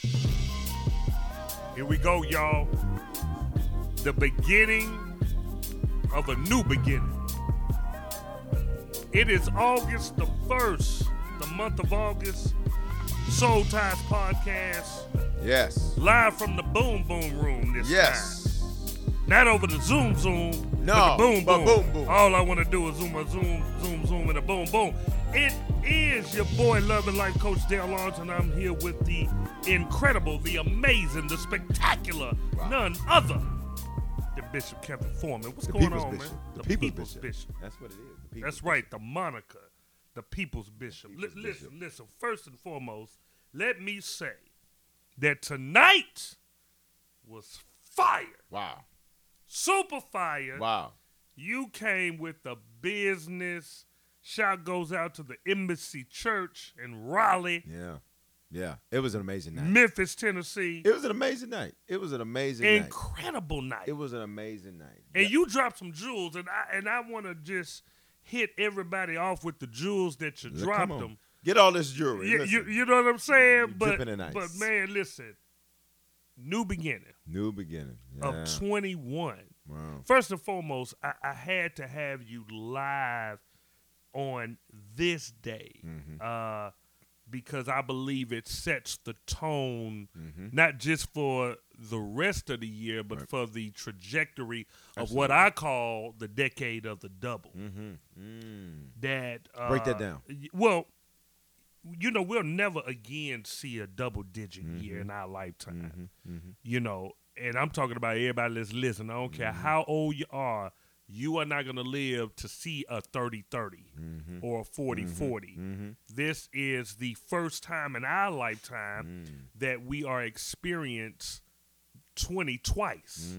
Here we go, y'all. The beginning of a new beginning. It is August the 1st, the month of August. Soul Ties Podcast. Yes. Live from the Boom Boom Room this Yes. time. Not over the Zoom, No, but the Boom but Boom. Boom Boom. All I want to do is zoom, and a boom, boom. It is your boy, Love and Life Coach Dale Lawrence, and I'm here with the incredible, the amazing, the spectacular, none other than Bishop Kevin Foreman. What's The going People's on, Bishop. man? The People's Bishop. That's what it is. The People's That's right, the moniker, the People's Bishop. Listen. First and foremost, let me say that tonight was fire. Wow. Super fire. Wow. You came with the business. Shout goes out to the Embassy Church in Raleigh, Yeah. Yeah. It was an amazing night. Memphis, Tennessee. It was an amazing night. It was an amazing night. Incredible night. It was an amazing night. And you dropped some jewels, and I want to just hit everybody off with the jewels that you dropped Come on. them. Get all this jewelry. You know what I'm saying? dripping in ice. But man, listen, new beginning New beginning. Yeah. of 21. Wow. First and foremost, I had to have you live on this day because I believe it sets the tone, not just for the rest of the year, but for the trajectory of what I call the decade of the double. That Break that down. Well, you know, we'll never again see a double-digit year in our lifetime. You know, and I'm talking about everybody that's listening. I don't care how old you are not going to live to see a 30-30 or a 40-40. This is the first time in our lifetime that we are experience 20 twice,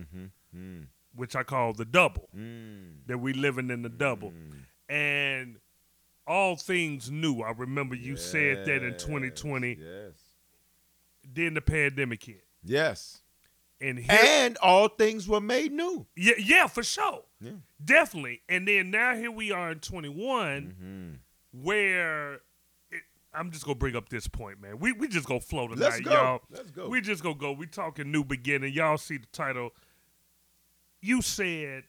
which I call the double, that we living in the double. And all things new. I remember you said that in 2020. Yes. Then the pandemic hit. Yes. And all things were made new. Yeah, for sure. Yeah. Definitely. And then now here we are in 21 where I'm just going to bring up this point, man. We just going to flow tonight, Let's go. y'all. Let's go. We just going to go. We talking new beginning. Y'all see the title. You said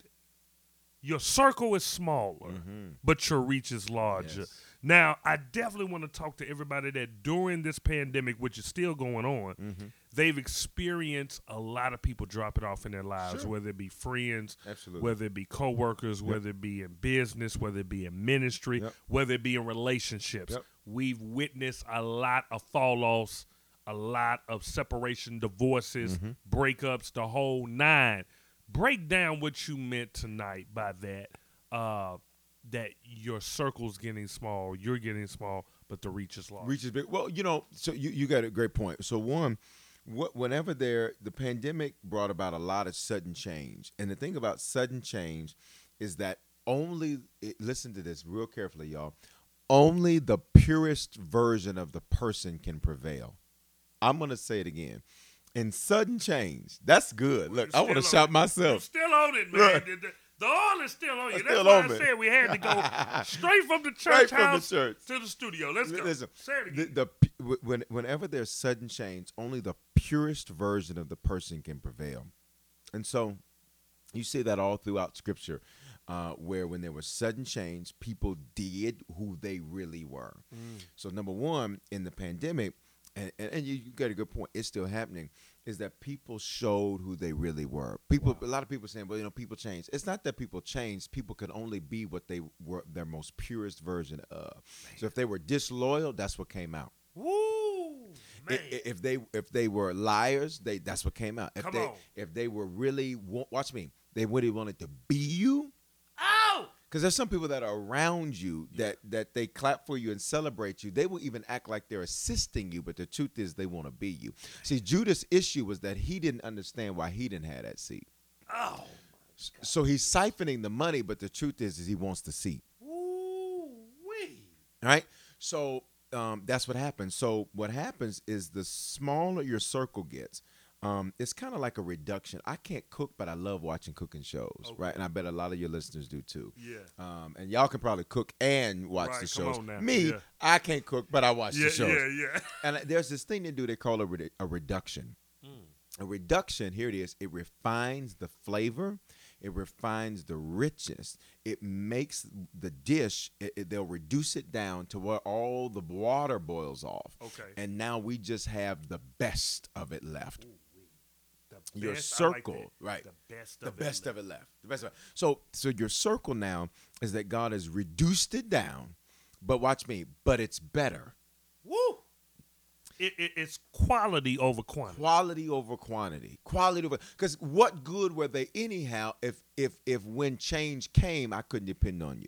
your circle is smaller, but your reach is larger. Yes. Now, I definitely want to talk to everybody that during this pandemic, which is still going on, they've experienced a lot of people dropping off in their lives, whether it be friends, Absolutely. whether it be coworkers, whether it be in business, whether it be in ministry, whether it be in relationships. We've witnessed a lot of fall-offs, a lot of separation, divorces, breakups, the whole nine. Break down what you meant tonight by that, that your circle's getting small, you're getting small, but the reach is large. Reach is big. Well, you know, so you got a great point. So one, whenever the pandemic brought about a lot of sudden change. And the thing about sudden change is that listen to this real carefully, y'all, only the purest version of the person can prevail. I'm going to say it again. In sudden change, that's good. Look, I want to shout myself. You're still on it, man. Look. The oil is still on you. It's That's still why on I me. said we had to go straight from the church house church. to the studio. Let's go. Listen, Say it again. whenever there's sudden change, only the purest version of the person can prevail. And so you see that all throughout Scripture, where when there was sudden change, people did who they really were. So number one, in the pandemic, and you got a good point, it's still happening, is that people showed who they really were. A lot of people saying, well, you know, people change. It's not that people change. People can only be what they were, their most purest version of. Man. So if they were disloyal, that's what came out. Woo, man. If they were liars, that's what came out. If they were really, watch me, they really wanted to be you. Oh! Because there's some people that are around you that they clap for you and celebrate you. They will even act like they're assisting you, but the truth is they want to be you. See, Judas' issue was that he didn't understand why he didn't have that seat. Oh. So he's siphoning the money, but the truth is he wants the seat. Ooh-wee. All right? So that's what happens. So what happens is the smaller your circle gets, It's kind of like a reduction. I can't cook, but I love watching cooking shows, right? And I bet a lot of your listeners do too. Yeah. And y'all can probably cook and watch Right, the come shows. on now. Me, Yeah. I can't cook, but I watch the shows. Yeah. And there's this thing they do. They call a reduction. A reduction, here it is. It refines the flavor. It refines the richness. It makes the dish, they'll reduce it down to where all the water boils off. Okay. And now we just have the best of it left. The Your best, circle, I like that. right? The best The of best it. of it left. The best of it. So your circle now is that God has reduced it down, but watch me, but it's better. Woo! It's quality over quantity. Quality over quantity. Quality over, because what good were they anyhow if when change came, I couldn't depend on you?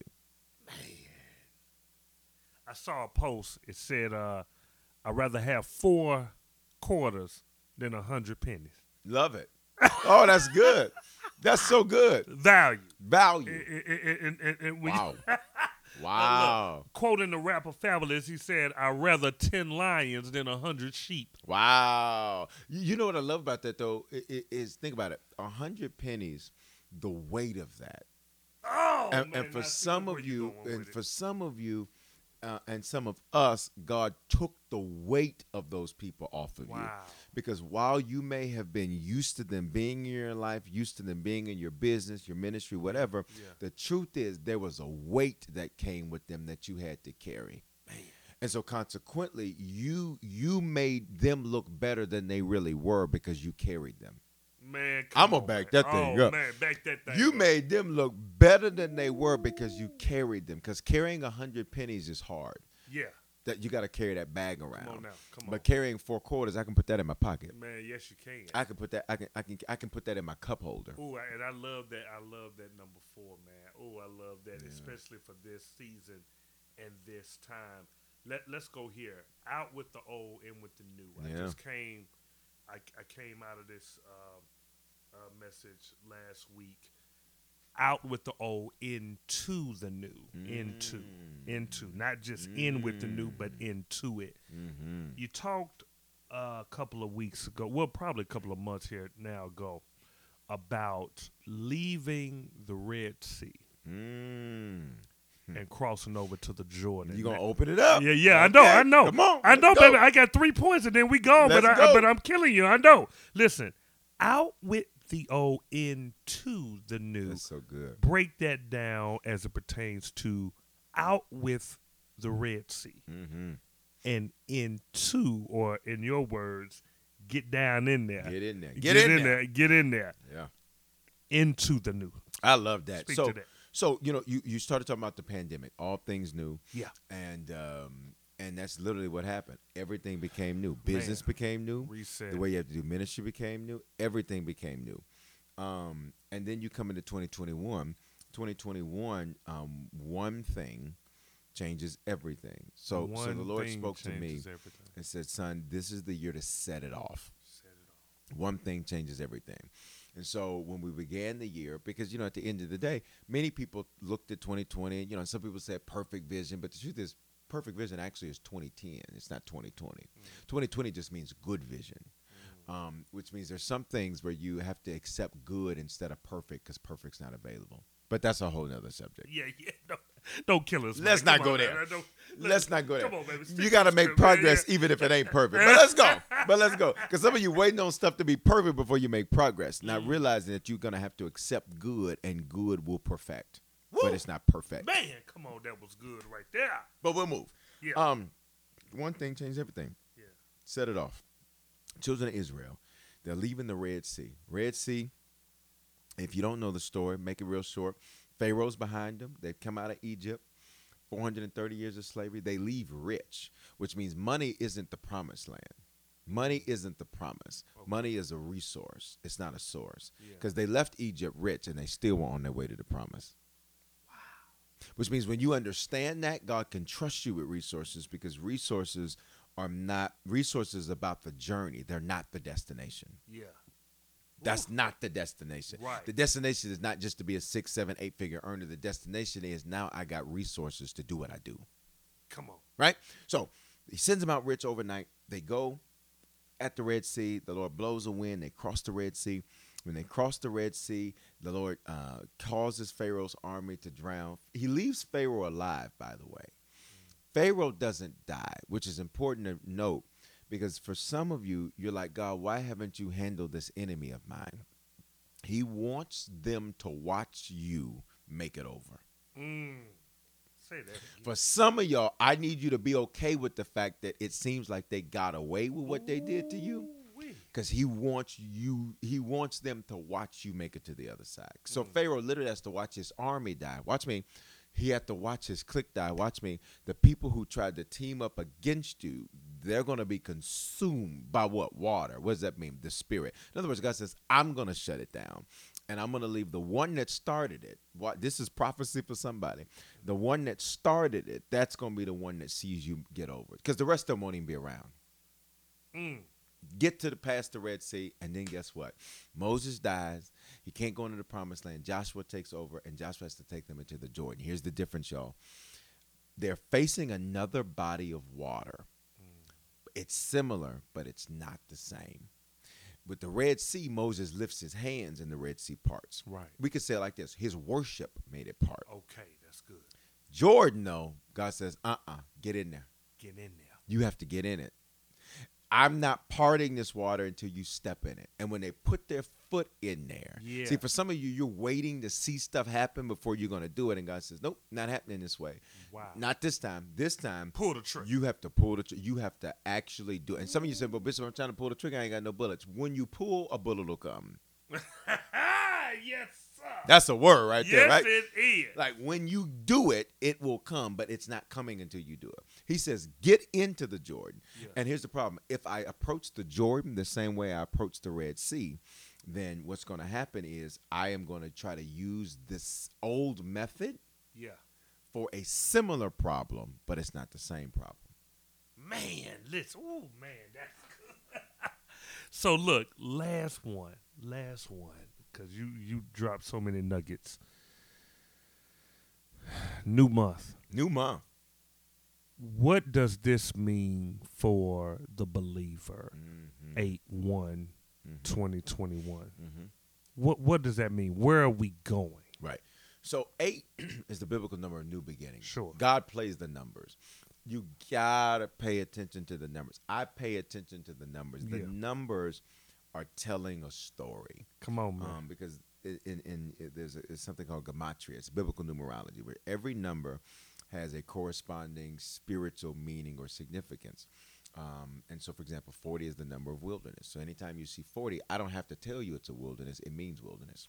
I saw a post. It said, "I'd rather have 4 quarters than 100 pennies." Love it. Oh, that's good. That's so good. Value. Value. And when Wow. you, Wow. look, quoting the rapper Fabulous, he said, "I'd rather 10 lions than 100 sheep." Wow. You know what I love about that though is think about it. 100 pennies, the weight of that. Oh, And man, for I see some where of you're you, going and with it. for some of you, and some of us, God took the weight of those people off of you. Wow. Because while you may have been used to them being in your life, used to them being in your business, your ministry, whatever, Yeah. the truth is there was a weight that came with them that you had to carry. Man. And so consequently, you made them look better than they really were because you carried them. Man, I'm come gonna on, back man. that thing Oh, up. man, back that thing You up. made them look better than they were because you carried them. Because carrying 100 pennies is hard. Yeah. That you got to carry that bag around. Come on now. Come on. But carrying 4 quarters, I can put that in my pocket. Man, yes, you can. I can put that. I can put that in my cup holder. Oh, and I love that. I love that number 4, man. Oh, I love that, especially for this season and this time. Let's go here. Out with the old, in with the new. I Yeah. just came. I came out of this message last week. Out with the old, into the new. Into, not just in with the new, but into it. Mm-hmm. You talked a couple of weeks ago, well, probably a couple of months here now ago, about leaving the Red Sea and crossing over to the Jordan. You gonna open it up? Yeah, Okay. I know. Come on, I know, let's go. baby. I got 3 points and then we go. Let's go. But I'm killing you. I know. Listen, out with the old, into the new. That's so good. Break that down as it pertains to out with the Red Sea Mm-hmm. and into, or in your words, get down in there. Get in there. Get in there. Get in there. Yeah. Into the new. I love that. Speak so to that. So, you started talking about the pandemic, all things new. Yeah. And that's literally what happened. Everything became new. Business became new. Reset. The way you have to do ministry became new. Everything became new. And then you come into 2021. 2021, one thing changes everything. So the One Lord thing spoke to me changes everything. and said, son, this is the year to set it off. Set it off. One thing changes everything. And so when we began the year, because, at the end of the day, many people looked at 2020, and some people said perfect vision, but the truth is perfect vision actually is 2010. It's not 2020. 2020 just means good vision, which means there's some things where you have to accept good instead of perfect because perfect's not available. But that's a whole nother subject. Yeah. Don't kill us. Let's man. not Come go on, there. man. Let's not go there. Come on, baby. Stick You to got to the make script, man. progress even if it ain't perfect. But let's go. Because some of you waiting on stuff to be perfect before you make progress, not realizing that you're going to have to accept good, and good will perfect. Woo. But it's not perfect. Man, come on. That was good right there. But we'll move. Yeah. One thing changed everything. Yeah. Set it off. Children of Israel, they're leaving the Red Sea. Red Sea, if you don't know the story, make it real short. Pharaoh's behind them. They've come out of Egypt. 430 years of slavery. They leave rich, which means money isn't the promised land. Money isn't the promise. Okay. Money is a resource. It's not a source. Yeah. Because they left Egypt rich and they still were on their way to the promise. Wow. Which means when you understand that, God can trust you with resources, because resources are about the journey. They're not the destination. Yeah. That's not the destination. Right. The destination is not just to be a 6, 7, 8 figure earner. The destination is now I got resources to do what I do. Come on. Right? So he sends them out rich overnight. They go. at the Red Sea. The Lord blows a wind. They cross the Red Sea. When they cross the Red Sea, the Lord causes Pharaoh's army to drown. He leaves Pharaoh alive, by the way. Pharaoh doesn't die, which is important to note, because for some of you, you're like, God, why haven't you handled this enemy of mine? He wants them to watch you make it over. Say that again. For some of y'all, I need you to be okay with the fact that it seems like they got away with what they did to you, because he wants them to watch you make it to the other side. So Pharaoh literally has to watch his army die. Watch me. He had to watch his clique die. Watch me. The people who tried to team up against you, they're going to be consumed by what? Water. What does that mean? The Spirit. In other words, God says, I'm going to shut it down. And I'm going to leave the one that started it. This is prophecy for somebody. The one that started it, that's going to be the one that sees you get over it. Because the rest of them won't even be around. Get past the Red Sea, and then guess what? Moses dies. He can't go into the promised land. Joshua takes over, and Joshua has to take them into the Jordan. Here's the difference, y'all. They're facing another body of water. It's similar, but it's not the same. With the Red Sea, Moses lifts his hands and the Red Sea parts. Right. We could say it like this. His worship made it part. Okay, that's good. Jordan, though, God says, get in there. Get in there. You have to get in it. I'm not parting this water until you step in it. And when they put their foot in there, see, for some of you, you're waiting to see stuff happen before you're going to do it. And God says, nope, not happening this way. Wow. Not this time. This time, pull the trigger. You have to pull the trigger. You have to actually do it. And some of you say, well, Bishop, I'm trying to pull the trigger. I ain't got no bullets. When you pull, a bullet will come. Yes, sir. That's a word right there, right? Yes, it is. Like when you do it, it will come, but it's not coming until you do it. He says, get into the Jordan. Yeah. And here's the problem. If I approach the Jordan the same way I approach the Red Sea, then what's going to happen is I am going to try to use this old method for a similar problem, but it's not the same problem. Man, listen. Oh, man, that's good. So, look, last one, because you dropped so many nuggets. New month. What does this mean for the believer? 8/1/2021. What does that mean? Where are we going? Right. So 8 is the biblical number of new beginnings. Sure. God plays the numbers. You gotta pay attention to the numbers. I pay attention to the numbers. The numbers are telling a story. Come on, man. Because there's something called gematria. It's biblical numerology, where every number has a corresponding spiritual meaning or significance. And so, for example, 40 is the number of wilderness. So anytime you see 40, I don't have to tell you it's a wilderness. It means wilderness.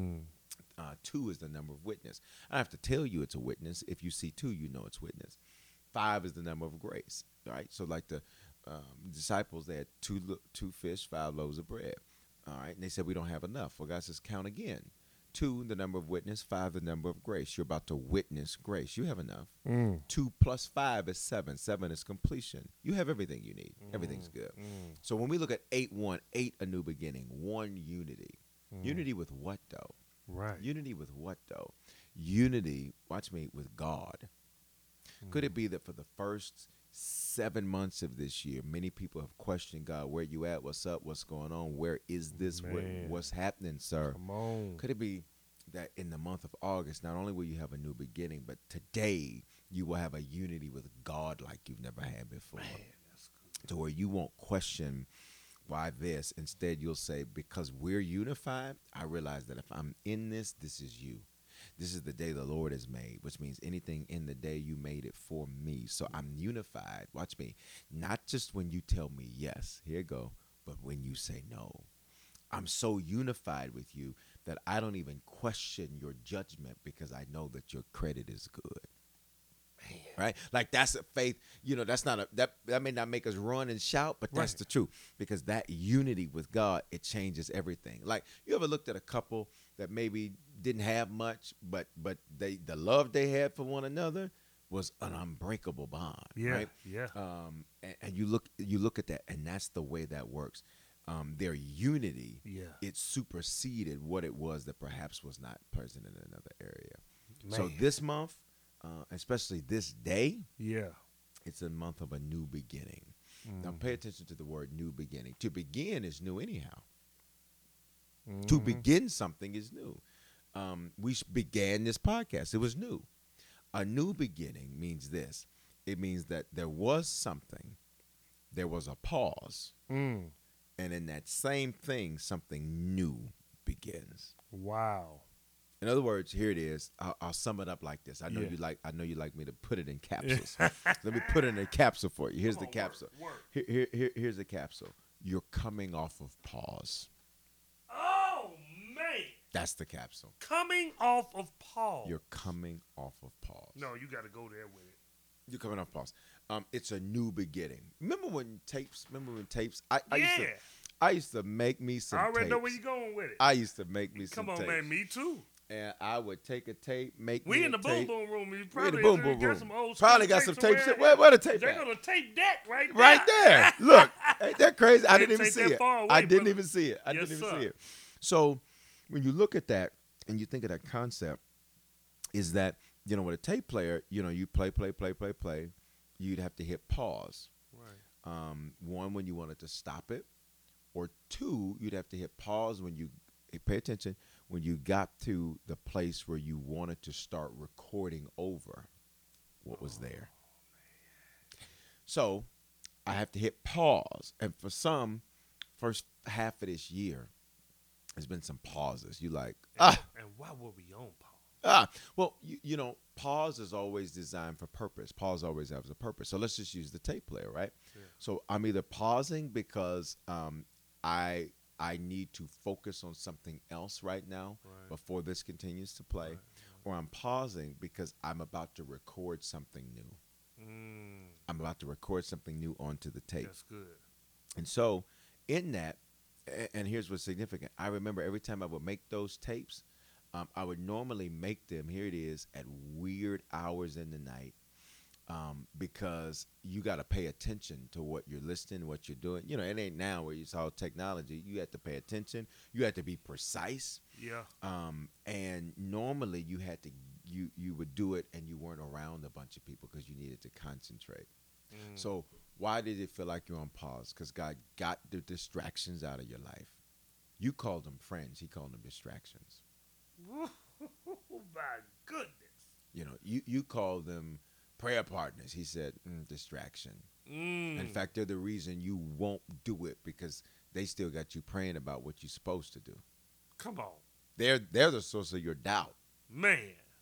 2 is the number of witness. I don't have to tell you it's a witness. If you see 2, you know it's witness. 5 is the number of grace, right? So like the disciples, they had two fish, 5 loaves of bread, all right? And they said, we don't have enough. Well, God says, count again. 2, the number of witness. 5, the number of grace. You're about to witness grace. You have enough. 2 plus 5 is 7. 7 is completion. You have everything you need. Everything's good. So when we look at 8/1, 8, a new beginning. 1, unity. Unity with what, though? Right. Unity with what, though? Unity, watch me, with God. Could it be that for the first 7 months of this year, many people have questioned God, where you at? What's up? What's going on? Where is this? What's happening, sir? Come on. Could it be that in the month of August, not only will you have a new beginning, but today you will have a unity with God like you've never had before? Man, that's good. To where you won't question why this. Instead, you'll say, because we're unified, I realize that if I'm in this, this is you. This is the day the Lord has made, which means anything in the day you made it for me. So I'm unified. Watch me. Not just when you tell me yes, here you go, but when you say no. I'm so unified with you that I don't even question your judgment because I know that your credit is good. Man. Right? Like that's a faith, that's not that may not make us run and shout, but that's the truth. Because that unity with God, it changes everything. Like, you ever looked at a couple that maybe didn't have much, but the love they had for one another was an unbreakable bond. Yeah. Right? Yeah. And you look at that, and that's the way that works. Their unity, it superseded what it was that perhaps was not present in another area. Man. So this month, especially this day, it's a month of a new beginning. Now pay attention to the word new beginning. To begin is new anyhow. To begin something is new. We began this podcast. It was new. A new beginning means this. It means that there was something. There was a pause. And in that same thing, something new begins. Wow. In other words, here it is. I'll sum it up like this. I know Yeah. you like me to put it in capsules. Let me put it in a capsule for you. Here's the capsule. Work. Here's the capsule. You're coming off of pause. Oh, man. That's the capsule. Coming off of pause. You're coming off of pause. No, you got to go there with it. You're coming off pause. It's a new beginning. Remember when tapes? Yeah. I used to make me some I already tapes. know where you're going with it. I used to make me some Come on, tapes. man. Me too. And I would take a tape, make We me in a the boom tape. boom room. You We in probably the boom boom got room. some old Probably school got some tapes tapes. somewhere. Where the tape They're at? gonna tape that right there. Right there. Look, ain't that crazy? I didn't even Ain't see that it. far away, I didn't brother. even see it. I Yes, didn't even sir. see it. So when you look at that and you think of that concept, is that, with a tape player, you play. You'd have to hit pause. Right. One, when you wanted to stop it, or two, you'd have to hit pause when you pay attention when you got to the place where you wanted to start recording over what was there. So I have to hit pause, and for some, first half of this year, there's been some pauses. You like And why were we on pause? well, pause is always designed for purpose. Pause always has a purpose. So let's just use the tape player, right? Yeah. So I'm either pausing because I need to focus on something else right now Right. before this continues to play, or I'm pausing because I'm about to record something new. I'm about to record something new onto the tape. That's good. And so in that, and here's what's significant. I remember every time I would make those tapes, I would normally make them, here it is, at weird hours in the night, because you got to pay attention to what you're listening, what you're doing. It ain't now where you saw technology. You have to pay attention. You have to be precise. Yeah. And normally you had to, you would do it and you weren't around a bunch of people because you needed to concentrate. So why did it feel like you're on pause? Because God got the distractions out of your life. You called them friends. He called them distractions. Oh, my goodness. You called them prayer partners. He said, distraction. In fact, they're the reason you won't do it because they still got you praying about what you're supposed to do. Come on. They're the source of your doubt. Man.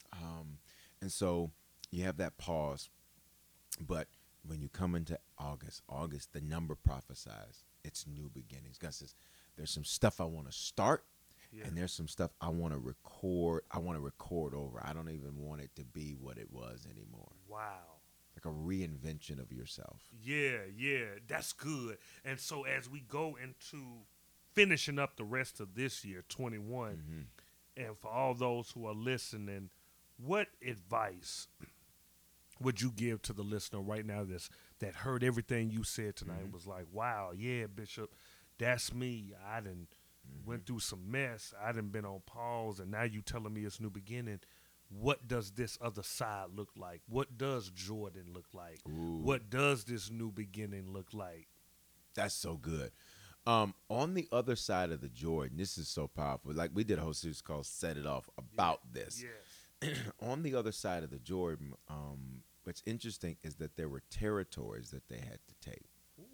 And so you have that pause. But when you come into August, the number prophesies. It's new beginnings. God says, there's some stuff I want to start. Yeah. And there's some stuff I want to record. I want to record over. I don't even want it to be what it was anymore. Wow. Like a reinvention of yourself. Yeah, that's good. And so as we go into finishing up the rest of this year, 21, and for all those who are listening, what advice would you give to the listener right now that heard everything you said tonight and was like, wow, yeah, Bishop, that's me. I done went through some mess. I done been on pause, and now you telling me it's new beginning. What does this other side look like? What does Jordan look like? Ooh. What does this new beginning look like? That's so good. On the other side of the Jordan, this is so powerful. Like we did a whole series called Set It Off about this. Yes. On the other side of the Jordan, what's interesting is that there were territories that they had to take.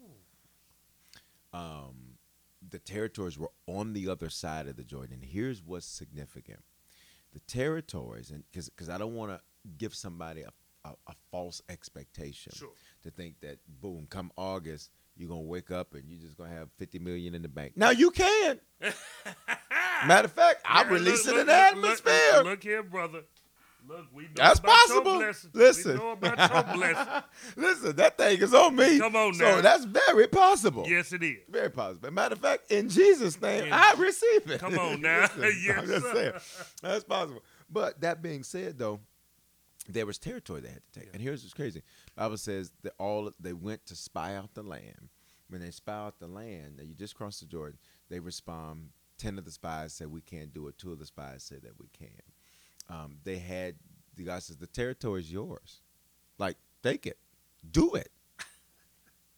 The territories were on the other side of the Jordan. And here's what's significant. The territories, and because I don't want to give somebody a false expectation to think that, boom, come August, you're going to wake up and you're just going to have $50 million in the bank. Now, you can. Matter of fact, I'm releasing an atmosphere. Look here, brother. Look, we know That's about possible. your blessings. Listen. We know about your blessings. Listen, that thing is on me. Come on now. So that's very possible. Yes, it is. Very possible. Matter of fact, in Jesus' name, Yeah. I receive it. Come on now. Listen, Yes, I'm just sir. saying. That's possible. But that being said, though, there was territory they had to take. Yeah. And here's what's crazy. The Bible says that they went to spy out the land. When they spy out the land, that you just crossed the Jordan, they respond. 10 of the spies said we can't do it. 2 of the spies said that we can. The guy says the territory is yours. Like, take it. Do it.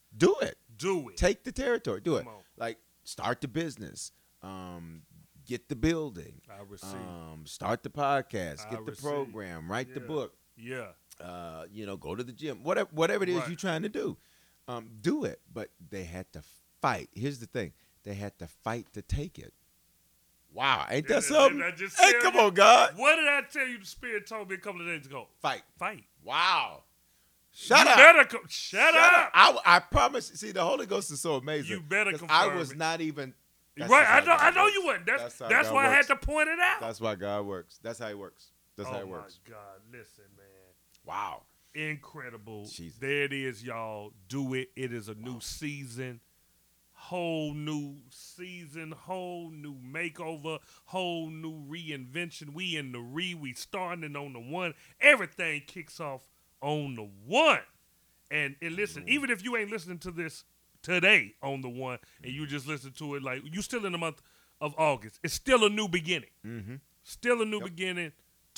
Do it. Do it. Take the territory. Do it. Come on. Like, start the business. Get the building. I receive. Start the podcast. I Get the receive. program. Write the book. Yeah. Go to the gym. Whatever it is Right. you're trying to do. Do it. But they had to fight. Here's the thing. They had to fight to take it. Wow. Ain't that something? Didn't I just Hey, tell come you? on, God. What did I tell you the Spirit told me a couple of days ago? Fight. Fight. Wow. Shut You up. better shut up. I promise. See, the Holy Ghost is so amazing. You better 'Cause confirm I was it. not even. That's Right. just how I God know works. you wouldn't. That's how why God I had works. to point it out. That's why God works. That's how He works. That's how He works. Oh, my God. Listen, man. Wow. Incredible. Jesus. There it is, y'all. Do it. It is a new season. Whole new season, whole new makeover, whole new reinvention. We in the we starting on the one. Everything kicks off on the one. And listen, even if you ain't listening to this today on the one, and you just listen to it like you still in the month of August, it's still a new beginning. Mm-hmm. Still a new beginning.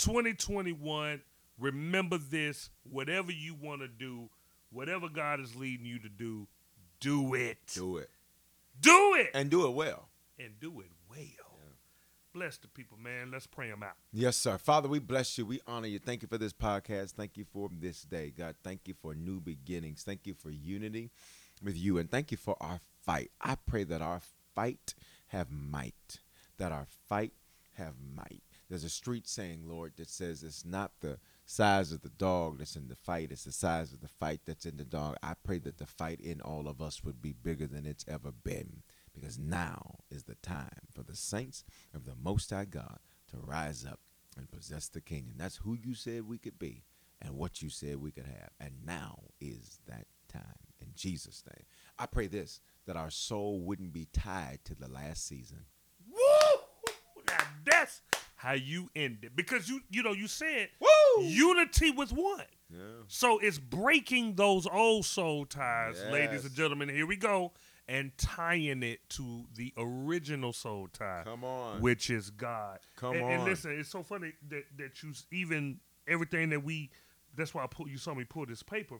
2021. Remember this. Whatever you want to do, whatever God is leading you to do it. Do it. Do it. And do it well. And do it well. Bless the people, man. Let's pray them out. Yes, sir. Father, we bless you. We honor you. Thank you for this podcast. Thank you for this day. God, thank you for new beginnings. Thank you for unity with you. And thank you for our fight. I pray that our fight have might. That our fight have might. There's a street saying, Lord, that says it's not the size of the dog that's in the fight. It's the size of the fight that's in the dog. I pray that the fight in all of us would be bigger than it's ever been. Because now is the time for the saints of the Most High God to rise up and possess the kingdom. That's who you said we could be and what you said we could have. And now is that time. In Jesus' name. I pray this, that our soul wouldn't be tied to the last season. Woo! Now that's how you end it. Because you said Woo! unity with one. Yeah. So it's breaking those old soul ties, Yes. ladies and gentlemen. Here we go. And tying it to the original soul tie. Come on. Which is God. Come And on. listen, it's so funny that you even everything that that's why you saw me pull this paper.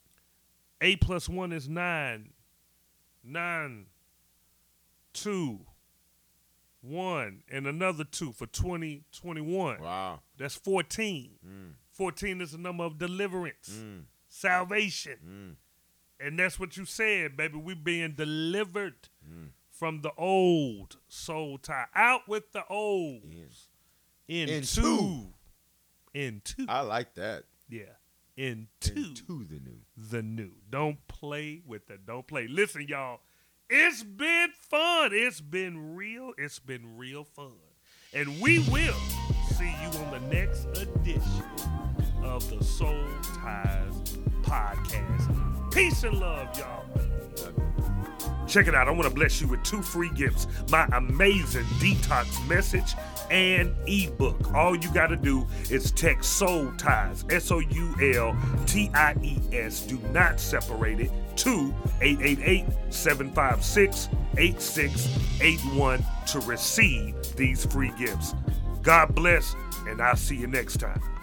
8 + 1 is 9. 9, 2, 1, and another 2 for 2021. Wow. That's 14. 14 is the number of deliverance, salvation. And that's what you said, baby. We're being delivered from the old soul tie. Out with the old. Into. I like that. Yeah. Into the new. the new. Don't play with that. Don't play. Listen, y'all. It's been fun. It's been real. It's been real fun. And we will see you on the next edition of the Soul Ties Podcast. Peace and love, y'all. Check it out. I want to bless you with 2 free gifts. My amazing detox message and ebook. All you got to do is text Soul Ties, SOULTIES. Do not separate it, to 888-756-8681 to receive these free gifts. God bless, and I'll see you next time.